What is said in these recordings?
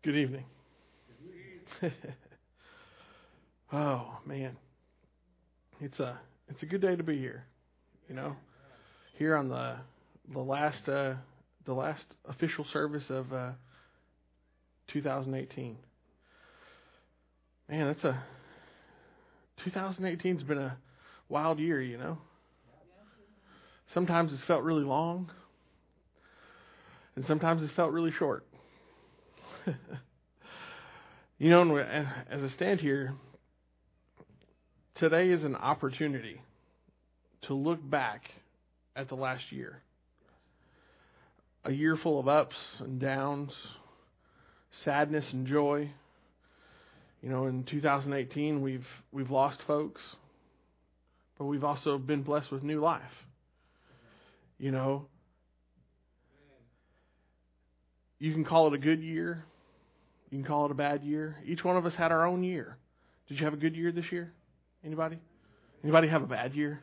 Good evening. Oh man, it's a good day to be here. You know, here on the last official service of 2018. Man, 2018's been a wild year. You know, sometimes it's felt really long, and sometimes it's felt really short. You know, as I stand here, today is an opportunity to look back at the last year. A year full of ups and downs, sadness and joy. You know, in 2018, we've lost folks, but we've also been blessed with new life. You know, you can call it a good year. You can call it a bad year. Each one of us had our own year. Did you have a good year this year? Anybody? Anybody have a bad year?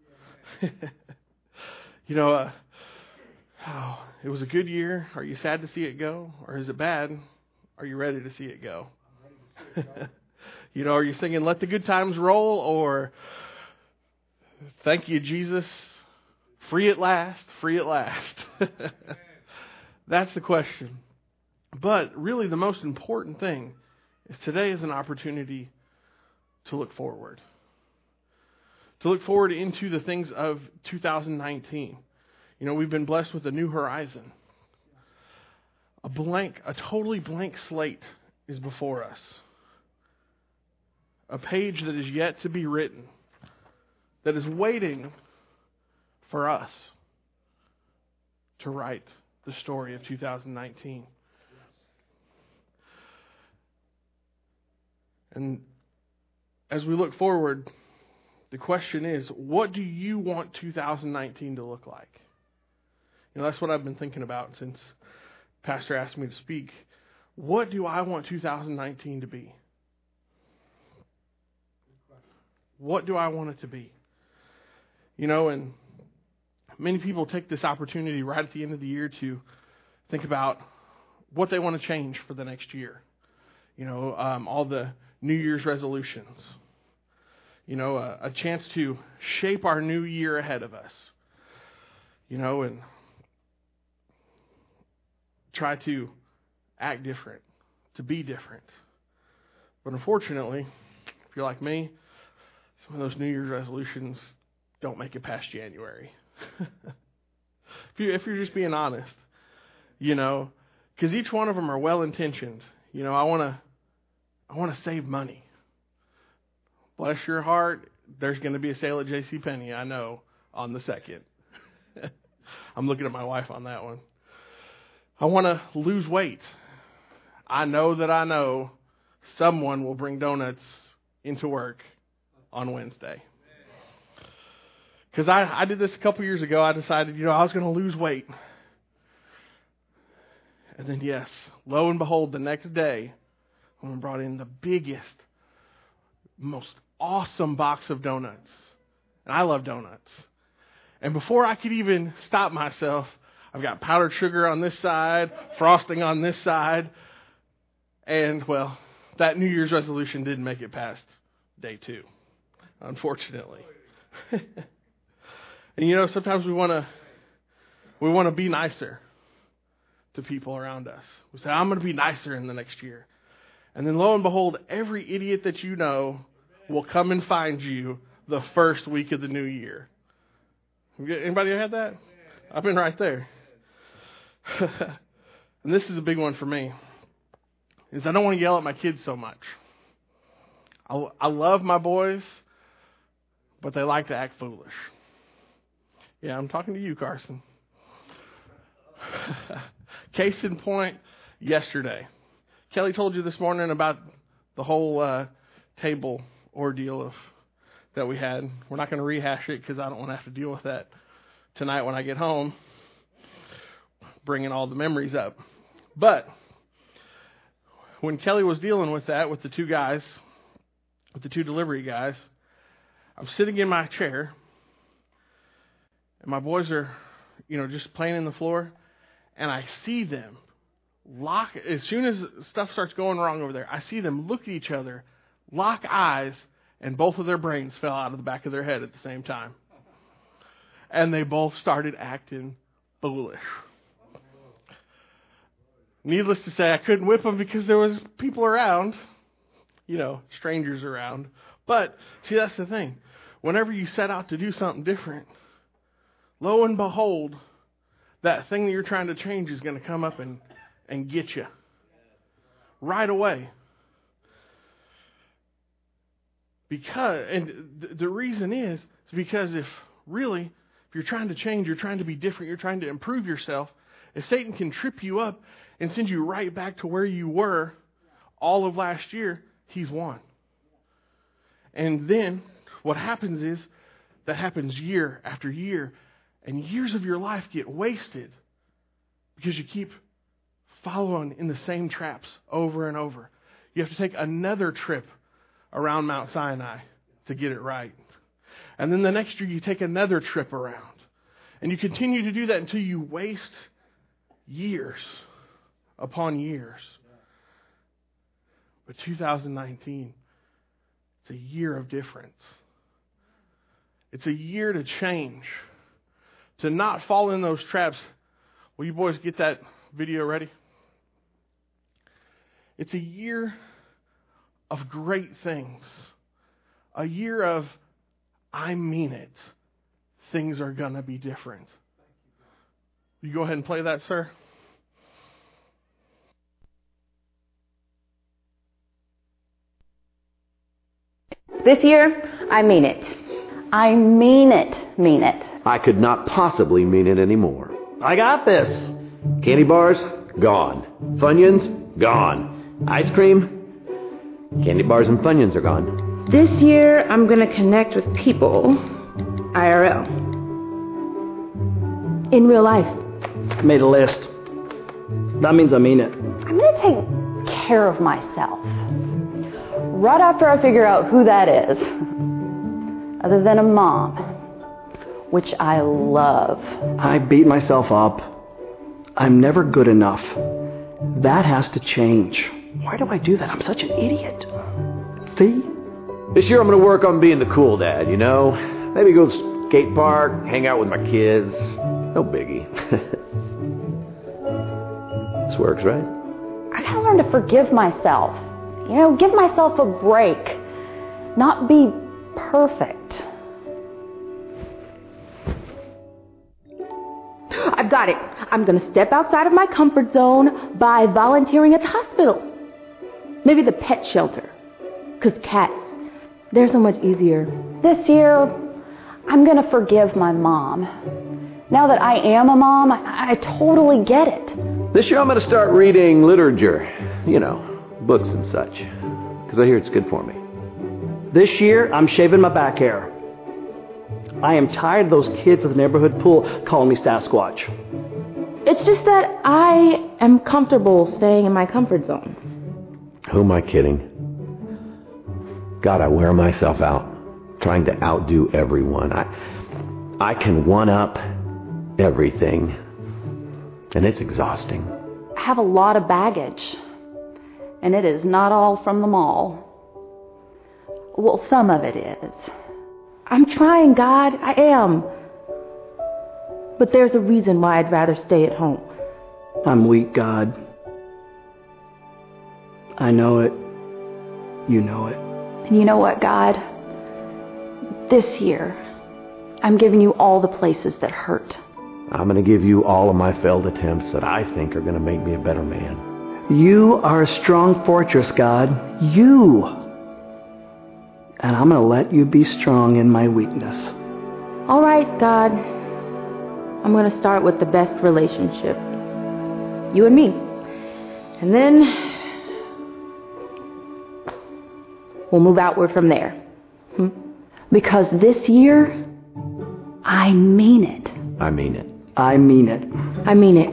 You know, it was a good year. Are you sad to see it go? Or is it bad? Are you ready to see it go? You know, are you singing "Let the Good Times Roll" or "Thank You, Jesus, free at last, free at last"? That's the question. But really the most important thing is today is an opportunity to look forward. To look forward into the things of 2019. You know, we've been blessed with a new horizon. A totally blank slate is before us. A page that is yet to be written. That is waiting for us to write the story of 2019. And as we look forward, the question is, what do you want 2019 to look like? You know, that's what I've been thinking about since Pastor asked me to speak. What do I want 2019 to be? What do I want it to be? You know, and many people take this opportunity right at the end of the year to think about what they want to change for the next year. You know, all the New Year's resolutions. You know, a chance to shape our new year ahead of us. You know, and try to act different, to be different. But unfortunately, if you're like me, some of those New Year's resolutions don't make it past January. If you're just being honest, you know, because each one of them are well-intentioned. You know, I want to save money. Bless your heart, there's going to be a sale at JCPenney, I know, on the 2nd. I'm looking at my wife on that one. I want to lose weight. I know someone will bring donuts into work on Wednesday. Because I did this a couple years ago. I decided, you know, I was going to lose weight. And then, yes, lo and behold, the next day, someone brought in the biggest, most awesome box of donuts. And I love donuts. And before I could even stop myself, I've got powdered sugar on this side, frosting on this side. And, well, that New Year's resolution didn't make it past day 2, unfortunately. And, you know, sometimes we want to be nicer to people around us. We say, I'm going to be nicer in the next year. And then lo and behold, every idiot that you know will come and find you the first week of the new year. Anybody had that? I've been right there. And this is a big one for me, is I don't want to yell at my kids so much. I love my boys, but they like to act foolish. Yeah, I'm talking to you, Carson. Case in point, yesterday. Kelly told you this morning about the whole table ordeal that we had. We're not going to rehash it because I don't want to have to deal with that tonight when I get home, bringing all the memories up. But when Kelly was dealing with that with the two guys, with the two delivery guys, I'm sitting in my chair, and my boys are, just playing in the floor, and I see them as soon as stuff starts going wrong over there, I see them look at each other, lock eyes, and both of their brains fell out of the back of their head at the same time. And they both started acting foolish. Needless to say, I couldn't whip them because there was people around, strangers around. But, see, that's the thing. Whenever you set out to do something different, lo and behold, that thing that you're trying to change is going to come up and get you right away. The reason is because if you're trying to change, you're trying to be different, you're trying to improve yourself, if Satan can trip you up and send you right back to where you were all of last year, he's won. And then what happens is that happens year after year, and years of your life get wasted because you keep following in the same traps over and over. You have to take another trip around Mount Sinai to get it right. And then the next year you take another trip around. And you continue to do that until you waste years upon years. But 2019, it's a year of difference. It's a year to change. To not fall in those traps. Will you boys get that video ready? It's a year of great things. A year of, I mean it. Things are going to be different. You go ahead and play that, sir. This year, I mean it. I mean it. I could not possibly mean it anymore. I got this. Candy bars, gone. Funyuns, gone. Ice cream, candy bars and Funyuns are gone. This year, I'm going to connect with people IRL. In real life. Made a list. That means I mean it. I'm going to take care of myself. Right after I figure out who that is. Other than a mom. Which I love. I beat myself up. I'm never good enough. That has to change. Why do I do that? I'm such an idiot. See? This year I'm going to work on being the cool dad, Maybe go to the skate park, hang out with my kids. No biggie. This works, right? I gotta learn to forgive myself. Give myself a break. Not be perfect. I've got it. I'm going to step outside of my comfort zone by volunteering at the hospital. Maybe the pet shelter. Because cats, they're so much easier. This year, I'm going to forgive my mom. Now that I am a mom, I totally get it. This year I'm going to start reading literature. Books and such. Because I hear it's good for me. This year, I'm shaving my back hair. I am tired of those kids at the neighborhood pool calling me Sasquatch. It's just that I am comfortable staying in my comfort zone. Who am I kidding? God, I wear myself out trying to outdo everyone. I can one-up everything, and it's exhausting. I have a lot of baggage, and it is not all from the mall. Well, some of it is. I'm trying, God. I am. But there's a reason why I'd rather stay at home. I'm weak, God. I know it. You know it. And you know what, God? This year, I'm giving you all the places that hurt. I'm going to give you all of my failed attempts that I think are going to make me a better man. You are a strong fortress, God. You. And I'm going to let you be strong in my weakness. All right, God. I'm going to start with the best relationship. You and me. And then we'll move outward from there. Because this year, I mean it. I mean it. I mean it. I mean it.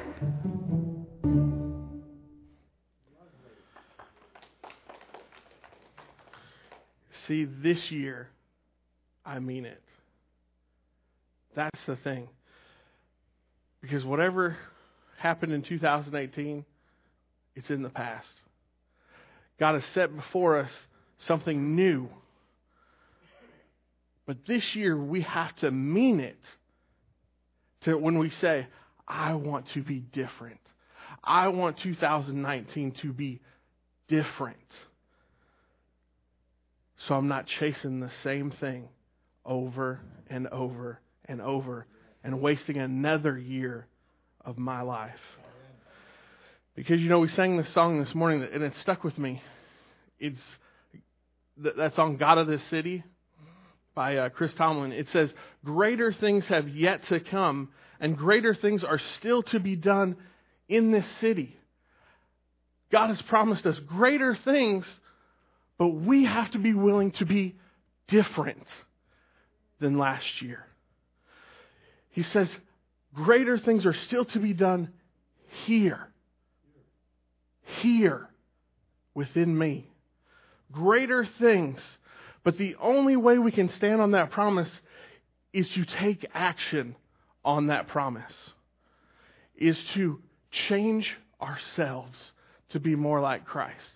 See, this year, I mean it. That's the thing. Because whatever happened in 2018, it's in the past. God has set before us something new. But this year we have to mean it. To when we say, I want to be different. I want 2019 to be different. So I'm not chasing the same thing over and over and over and wasting another year of my life. Because, we sang this song this morning and it stuck with me. It's that song, God of This City, by Chris Tomlin. It says, greater things have yet to come and greater things are still to be done in this city. God has promised us greater things, but we have to be willing to be different than last year. He says, greater things are still to be done here. Here, within me. Greater things. But the only way we can stand on that promise is to take action on that promise. Is to change ourselves to be more like Christ.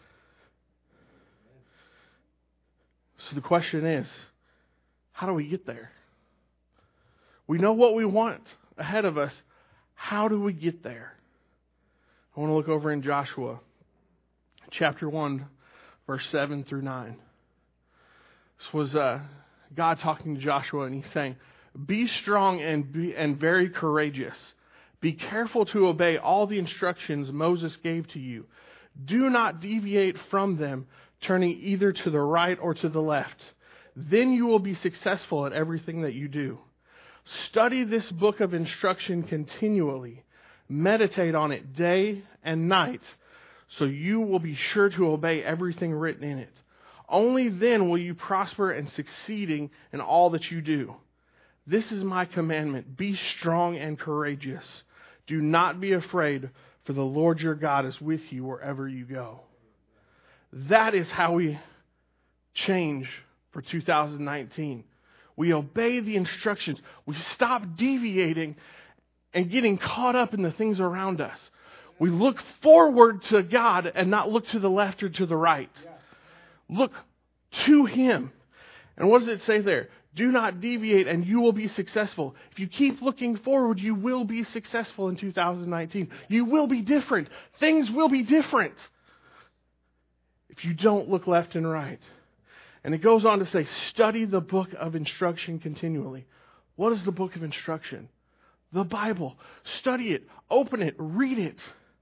So the question is, how do we get there? We know what we want ahead of us. How do we get there? I want to look over in Joshua chapter 1, verse 7 through 9. This was God talking to Joshua, and he's saying, be strong and very courageous. Be careful to obey all the instructions Moses gave to you. Do not deviate from them, turning either to the right or to the left. Then you will be successful at everything that you do. Study this book of instruction continually. Meditate on it day and night, so you will be sure to obey everything written in it. Only then will you prosper and succeeding in all that you do. This is my commandment. Be strong and courageous. Do not be afraid, for the Lord your God is with you wherever you go. That is how we change for 2019. We obey the instructions. We stop deviating and getting caught up in the things around us. We look forward to God and not look to the left or to the right. Look to Him. And what does it say there? Do not deviate and you will be successful. If you keep looking forward, you will be successful in 2019. You will be different. Things will be different if you don't look left and right. And it goes on to say, study the book of instruction continually. What is the book of instruction? The Bible. Study it. Open it. Read it.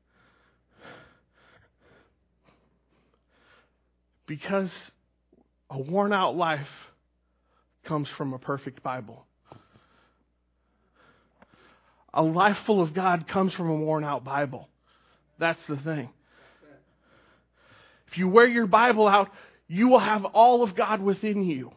Because a worn out life comes from a perfect Bible. A life full of God comes from a worn out Bible. That's the thing. If you wear your Bible out, you will have all of God within you.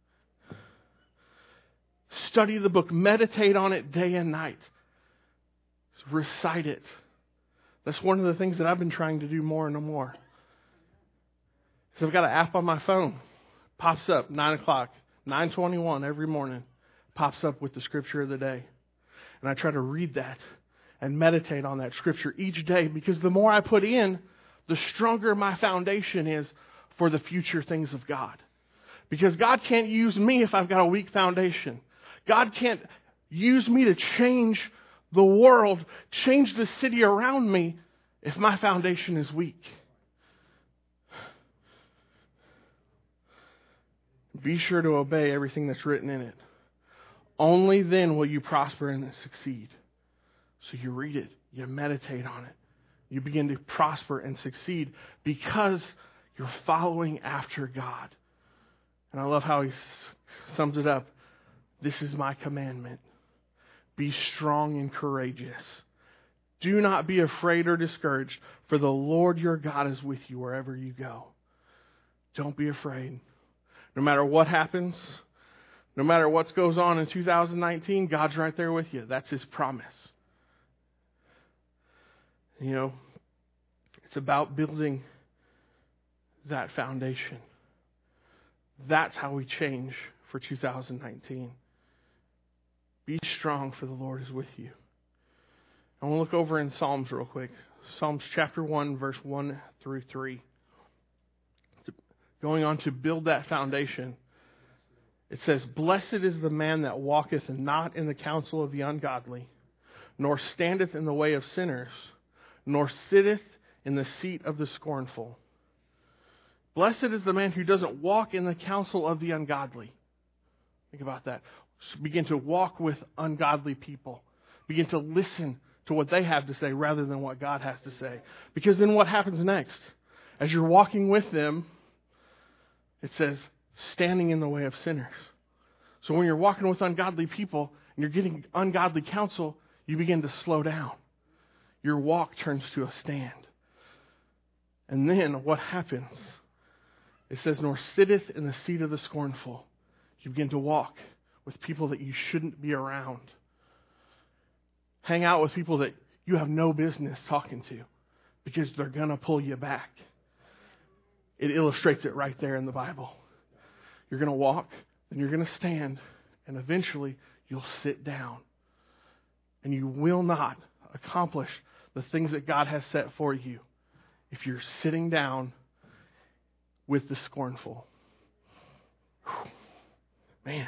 Study the book. Meditate on it day and night. Recite it. That's one of the things that I've been trying to do more and more. So I've got an app on my phone. Pops up 9 o'clock, 9:21 every morning. Pops up with the scripture of the day. And I try to read that and meditate on that scripture each day, because the more I put in, the stronger my foundation is for the future things of God. Because God can't use me if I've got a weak foundation. God can't use me to change the world, change the city around me, if my foundation is weak. Be sure to obey everything that's written in it. Only then will you prosper and succeed. So you read it, you meditate on it, you begin to prosper and succeed because you're following after God. And I love how he sums it up. This is my commandment. Be strong and courageous. Do not be afraid or discouraged, for the Lord your God is with you wherever you go. Don't be afraid. No matter what happens, no matter what goes on in 2019, God's right there with you. That's His promise. It's about building that foundation. That's how we change for 2019. Be strong, for the Lord is with you. I want to look over in Psalms real quick. Psalms chapter 1, verse 1 through 3. Going on to build that foundation. It says, "Blessed is the man that walketh not in the counsel of the ungodly, nor standeth in the way of sinners, nor sitteth in the seat of the scornful. Blessed is the man who doesn't walk in the counsel of the ungodly." Think about that. Begin to walk with ungodly people. Begin to listen to what they have to say rather than what God has to say. Because then what happens next? As you're walking with them, it says, standing in the way of sinners. So when you're walking with ungodly people and you're getting ungodly counsel, you begin to slow down. Your walk turns to a stand. And then what happens? It says, "Nor sitteth in the seat of the scornful." You begin to walk with people that you shouldn't be around. Hang out with people that you have no business talking to because they're going to pull you back. It illustrates it right there in the Bible. You're going to walk, then you're going to stand, and eventually you'll sit down. And you will not accomplish the things that God has set for you if you're sitting down with the scornful. Whew. Man.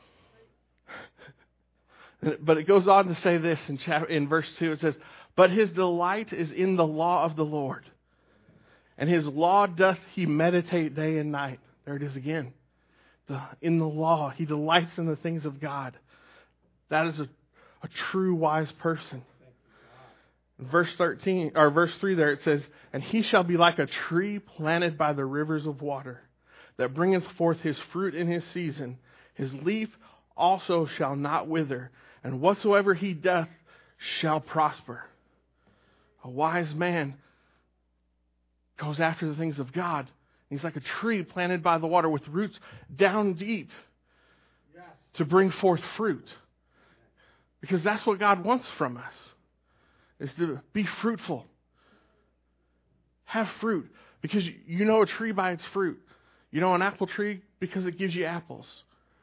But it goes on to say this in verse 2. It says, "But his delight is in the law of the Lord, and his law doth he meditate day and night." There it is again. In the law, he delights in the things of God. That is a true wise person. In verse 3 there it says, "And he shall be like a tree planted by the rivers of water, that bringeth forth his fruit in his season. His leaf also shall not wither, and whatsoever he doth shall prosper." A wise man goes after the things of God. He's like a tree planted by the water with roots down deep to bring forth fruit. Because that's what God wants from us, is to be fruitful. Have fruit. Because you know a tree by its fruit. You know an apple tree because it gives you apples.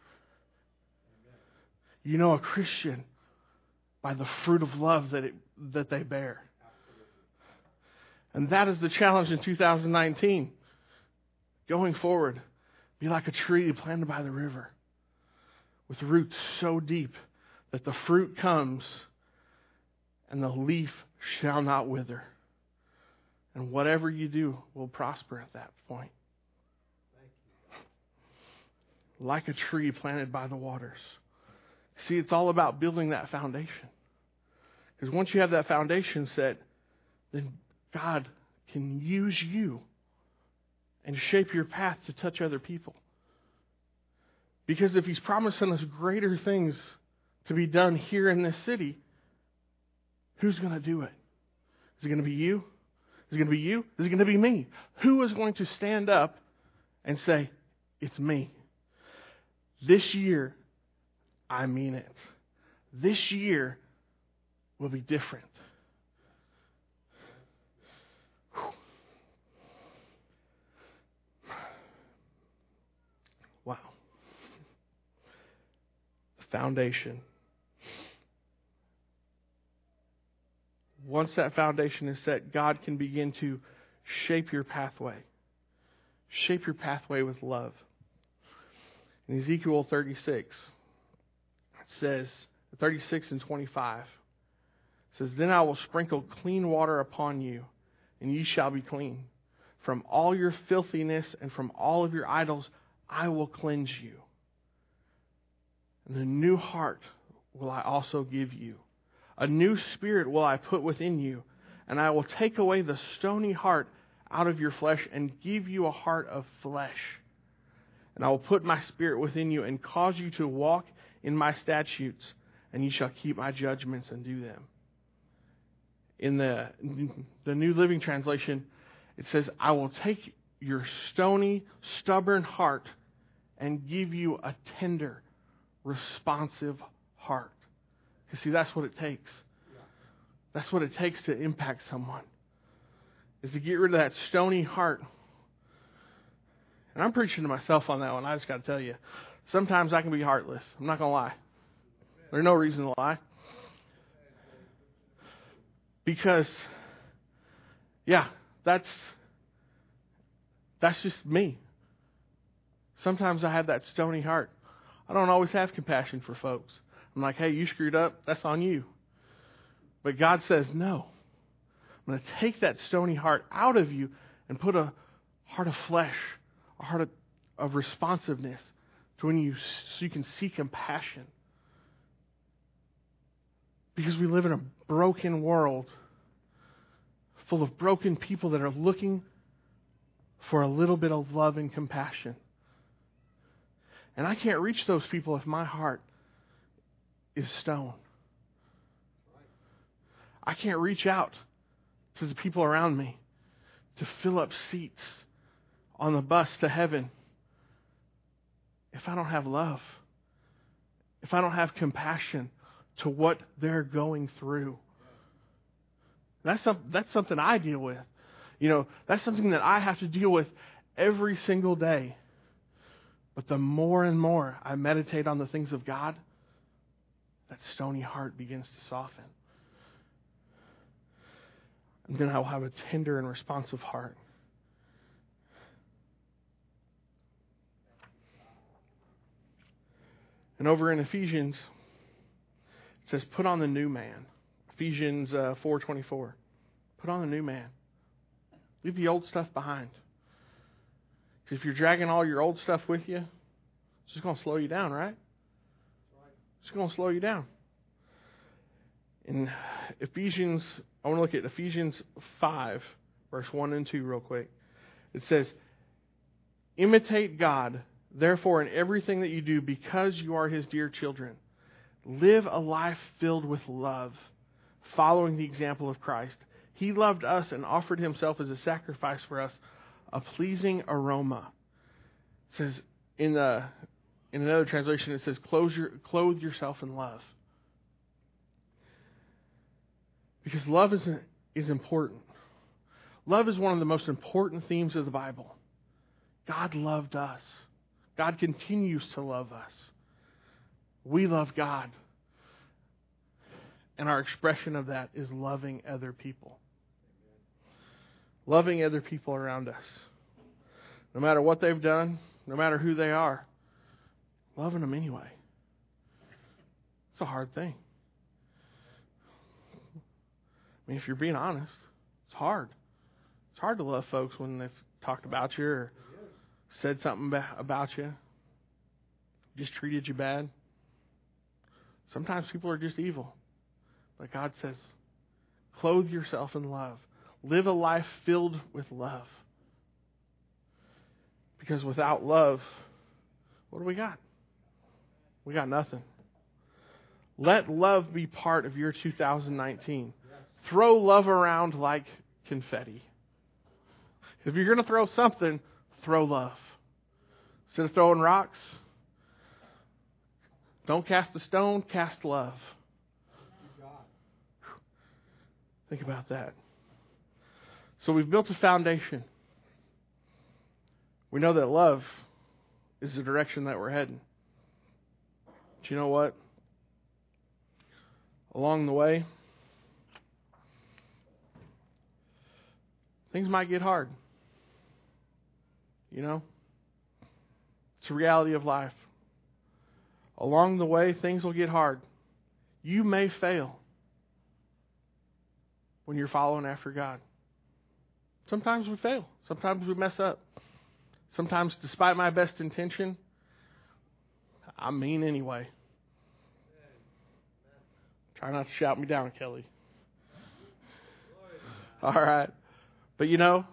You know a Christian by the fruit of love that they bear. And that is the challenge in 2019. Going forward, be like a tree planted by the river with roots so deep that the fruit comes and the leaf shall not wither. And whatever you do will prosper at that point. Like a tree planted by the waters. See, it's all about building that foundation. Because once you have that foundation set, then God can use you and shape your path to touch other people. Because if He's promising us greater things to be done here in this city, who's going to do it? Is it going to be you? Is it going to be you? Is it going to be me? Who is going to stand up and say, "It's me"? This year, I mean it. This year will be different. Wow. The foundation. Once that foundation is set, God can begin to shape your pathway. Shape your pathway with love. In Ezekiel 36, it says, 36 and 25, it says, "Then I will sprinkle clean water upon you, and ye shall be clean. From all your filthiness and from all of your idols I will cleanse you. And a new heart will I also give you. A new spirit will I put within you, and I will take away the stony heart out of your flesh and give you a heart of flesh. And I will put my spirit within you and cause you to walk in my statutes, and ye shall keep my judgments and do them." In the New Living Translation, it says, "I will take your stony, stubborn heart and give you a tender, responsive heart." You see, that's what it takes. That's what it takes to impact someone, is to get rid of that stony heart. And I'm preaching to myself on that one. I just got to tell you, sometimes I can be heartless. I'm not going to lie. There's no reason to lie. Because, yeah, that's just me. Sometimes I have that stony heart. I don't always have compassion for folks. I'm like, hey, you screwed up. That's on you. But God says, no. I'm going to take that stony heart out of you and put a heart of flesh, a heart of responsiveness to so you can see compassion. Because we live in a broken world full of broken people that are looking for a little bit of love and compassion. And I can't reach those people if my heart is stone. I can't reach out to the people around me to fill up seats on the bus to heaven if I don't have love, if I don't have compassion to what they're going through. That's something I deal with. That's something that I have to deal with every single day. But the more and more I meditate on the things of God, that stony heart begins to soften. And then I'll have a tender and responsive heart. And over in Ephesians, it says, put on the new man. Ephesians 4:24. Put on the new man. Leave the old stuff behind. Because if you're dragging all your old stuff with you, it's just going to slow you down, right? It's going to slow you down. In Ephesians, I want to look at Ephesians 5, verse 1 and 2 real quick. It says, imitate God, therefore, in everything that you do, because you are His dear children. Live a life filled with love, following the example of Christ. He loved us and offered Himself as a sacrifice for us, a pleasing aroma. It says, in another translation, it says, clothe yourself in love. Because love is important. Love is one of the most important themes of the Bible. God loved us. God continues to love us. We love God. And our expression of that is loving other people. Loving other people around us. No matter what they've done, no matter who they are, loving them anyway. It's a hard thing. I mean, if you're being honest, it's hard. It's hard to love folks when they've talked about you or said something about you, just treated you bad. Sometimes people are just evil. But God says, clothe yourself in love. Live a life filled with love. Because without love, what do we got? We got nothing. Let love be part of your 2019. Throw love around like confetti. If you're going to throw something, throw love. Instead of throwing rocks, don't cast a stone, cast love. Think about that. So we've built a foundation. We know that love is the direction that we're heading. But you know what? Along the way, things might get hard. You know? It's a reality of life. Along the way, things will get hard. You may fail when you're following after God. Sometimes we fail. Sometimes we mess up. Sometimes, despite my best intention, I'm mean anyway. Try not to shout me down, Kelly. All right. But you know,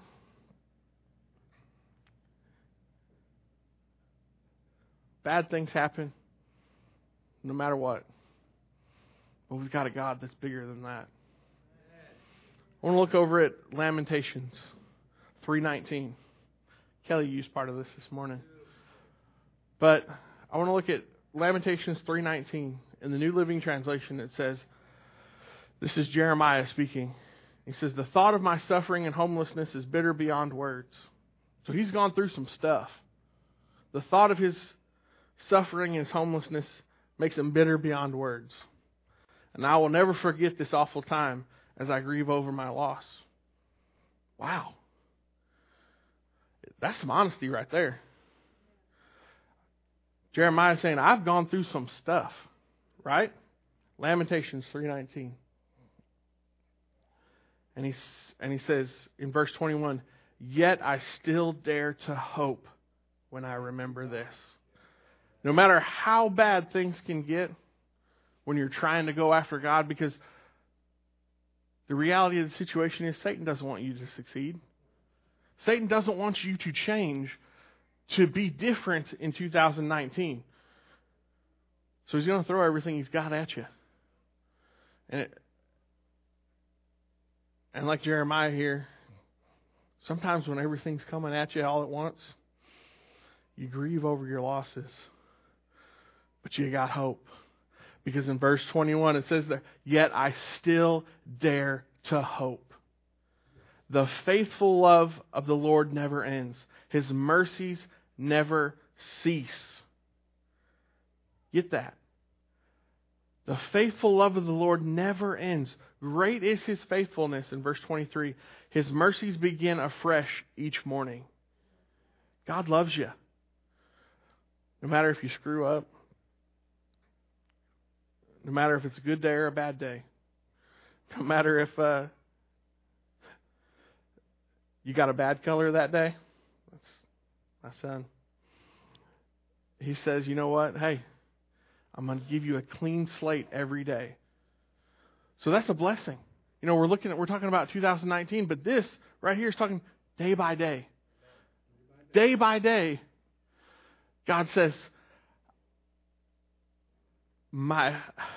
bad things happen no matter what. But we've got a God that's bigger than that. I want to look over at Lamentations 3:19. Kelly used part of this morning. But I want to look at Lamentations 3:19. In the New Living Translation, it says, this is Jeremiah speaking. He says, the thought of my suffering and homelessness is bitter beyond words. So he's gone through some stuff. The thought of his suffering and his homelessness makes him bitter beyond words. And I will never forget this awful time as I grieve over my loss. Wow. That's some honesty right there. Jeremiah is saying, I've gone through some stuff, right? Lamentations 3:19. And he says in verse 21, yet I still dare to hope when I remember this. No matter how bad things can get when you're trying to go after God, because the reality of the situation is Satan doesn't want you to succeed. Satan doesn't want you to change, to be different in 2019. So he's going to throw everything he's got at you. And like Jeremiah here, sometimes when everything's coming at you all at once, you grieve over your losses. But you got hope. Because in verse 21 it says there, yet I still dare to hope. The faithful love of the Lord never ends. His mercies never cease. Get that. The faithful love of the Lord never ends. Great is His faithfulness in verse 23. His mercies begin afresh each morning. God loves you. No matter if you screw up. No matter if it's a good day or a bad day. No matter if you got a bad color that day. That's my son. He says, you know what? Hey, I'm going to give you a clean slate every day. So that's a blessing. You know, we're talking about 2019, but this right here is talking day by day. Day by day, God says, my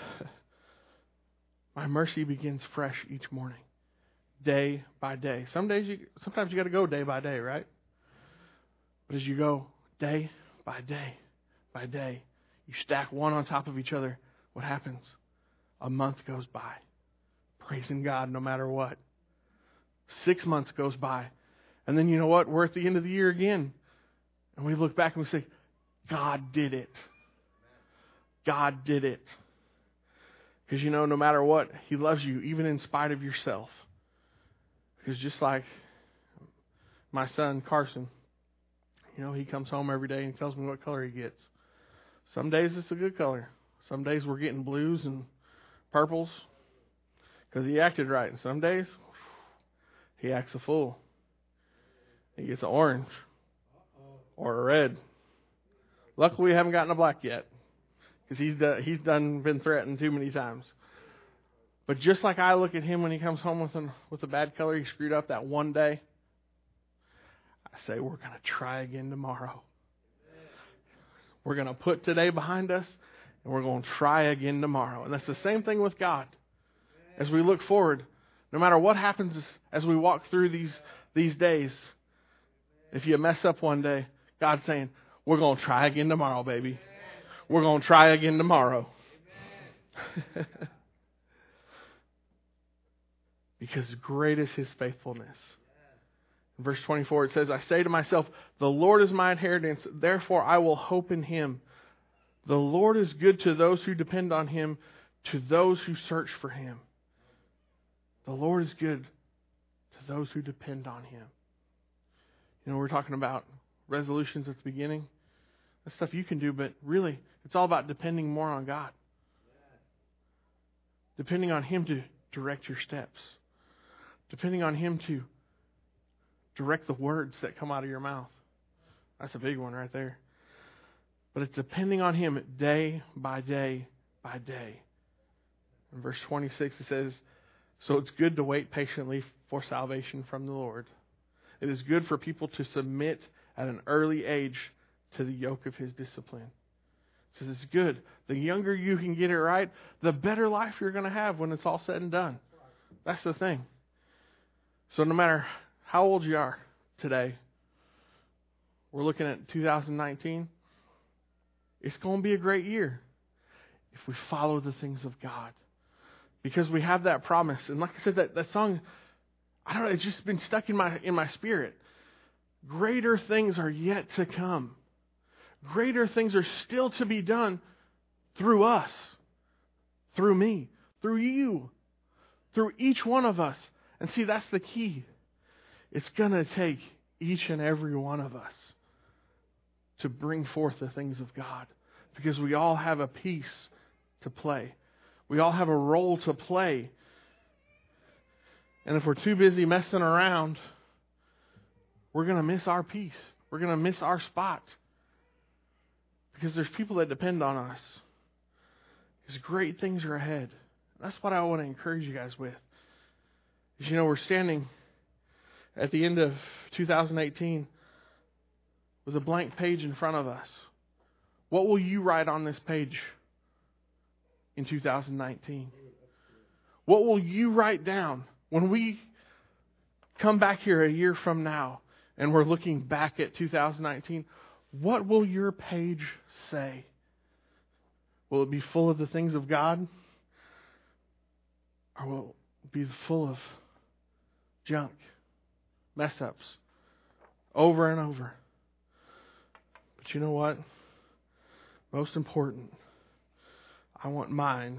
mercy begins fresh each morning. Day by day. Sometimes you got to go day by day, right? But as you go day by day by day, you stack one on top of each other, what happens? A month goes by. Praising God no matter what. 6 months goes by. And then you know what? We're at the end of the year again. And we look back and we say, God did it. God did it. Because you know, no matter what, He loves you, even in spite of yourself. Because just like my son, Carson, you know, he comes home every day and tells me what color he gets. Some days it's a good color. Some days we're getting blues and purples because he acted right. And some days he acts a fool. He gets an orange or a red. Luckily, we haven't gotten a black yet because he's been threatened too many times. But just like I look at him when he comes home with a bad color he screwed up that one day, I say, we're going to try again tomorrow. We're going to put today behind us, and we're going to try again tomorrow. And that's the same thing with God. As we look forward, no matter what happens as we walk through these days, if you mess up one day, God's saying, we're going to try again tomorrow, baby. We're going to try again tomorrow. Because great is His faithfulness. In verse 24 it says, I say to myself, the Lord is my inheritance, therefore I will hope in Him. The Lord is good to those who depend on Him, to those who search for Him. The Lord is good to those who depend on Him. You know, we're talking about resolutions at the beginning. That's stuff you can do, but really, it's all about depending more on God. Depending on Him to direct your steps. Depending on Him to direct the words that come out of your mouth. That's a big one right there. But it's depending on Him day by day by day. In verse 26 it says, so it's good to wait patiently for salvation from the Lord. It is good for people to submit at an early age to the yoke of His discipline. It says it's good. The younger you can get it right, the better life you're going to have when it's all said and done. That's the thing. So no matter how old you are today, we're looking at 2019. It's going to be a great year if we follow the things of God. Because we have that promise. And like I said, that song, I don't know, it's just been stuck in my spirit. Greater things are yet to come. Greater things are still to be done through us, through me, through you, through each one of us. And see, that's the key. It's going to take each and every one of us to bring forth the things of God. Because we all have a piece to play. We all have a role to play. And if we're too busy messing around, we're going to miss our piece. We're going to miss our spot. Because there's people that depend on us. Because great things are ahead. That's what I want to encourage you guys with. As you know, we're standing at the end of 2018 with a blank page in front of us. What will you write on this page in 2019? What will you write down when we come back here a year from now and we're looking back at 2019? What will your page say? Will it be full of the things of God? Or will it be full of junk, mess-ups, over and over? But you know what? Most important, I want mine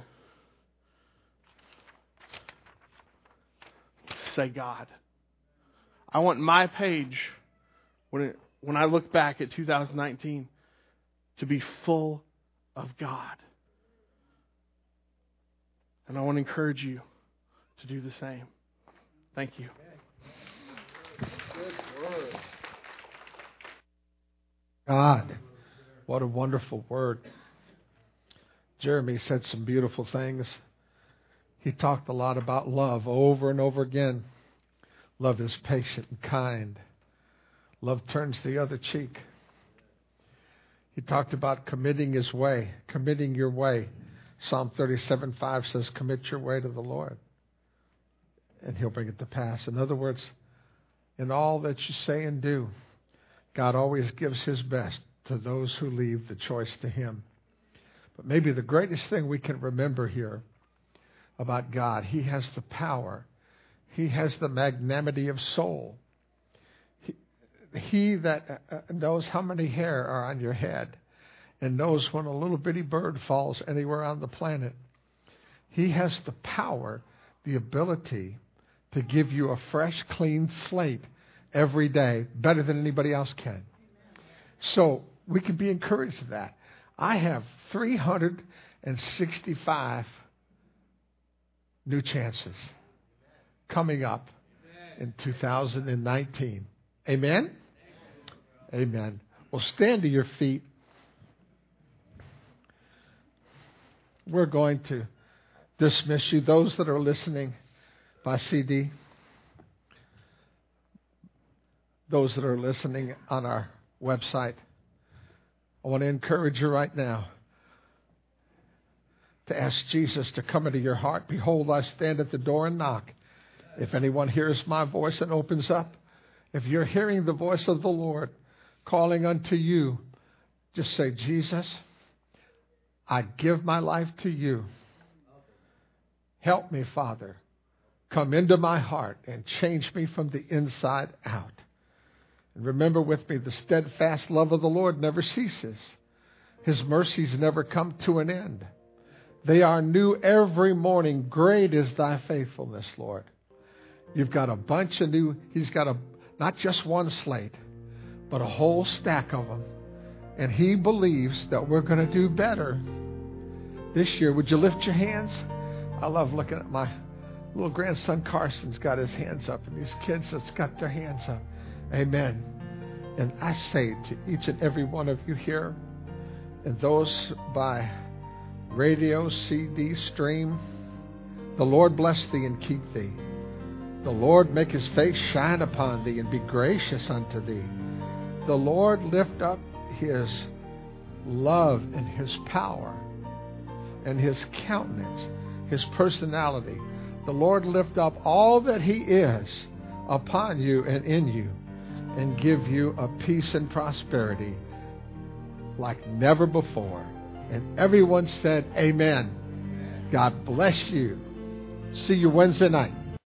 to say God. I want my page, when I look back at 2019, to be full of God. And I want to encourage you to do the same. Thank you. God, what a wonderful word. Jeremy said some beautiful things. He talked a lot about love over and over again. Love is patient and kind. Love turns the other cheek. He talked about committing his way, committing your way. Psalm 37:5 says, commit your way to the Lord, and He'll bring it to pass. In other words, in all that you say and do, God always gives His best to those who leave the choice to Him. But maybe the greatest thing we can remember here about God, He has the power. He has the magnanimity of soul. He that knows how many hair are on your head and knows when a little bitty bird falls anywhere on the planet, He has the power, the ability to give you a fresh, clean slate every day, better than anybody else can. So we can be encouraged of that. I have 365 new chances coming up in 2019. Amen? Amen. Well, stand to your feet. We're going to dismiss you. Those that are listening by CD, those that are listening on our website, I want to encourage you right now to ask Jesus to come into your heart. Behold, I stand at the door and knock. If anyone hears my voice and opens up, if you're hearing the voice of the Lord calling unto you, just say, Jesus, I give my life to you. Help me, Father. Come into my heart and change me from the inside out. And remember with me, the steadfast love of the Lord never ceases. His mercies never come to an end. They are new every morning. Great is thy faithfulness, Lord. You've got a bunch of new, He's got not just one slate, but a whole stack of them. And He believes that we're going to do better this year. Would you lift your hands? I love looking at my little grandson Carson's got his hands up, and these kids that's got their hands up. Amen. And I say to each and every one of you here, and those by radio, CD, stream, the Lord bless thee and keep thee. The Lord make His face shine upon thee and be gracious unto thee. The Lord lift up His love and His power and His countenance, His personality. The Lord lift up all that He is upon you and in you and give you a peace and prosperity like never before. And everyone said, amen. God bless you. See you Wednesday night.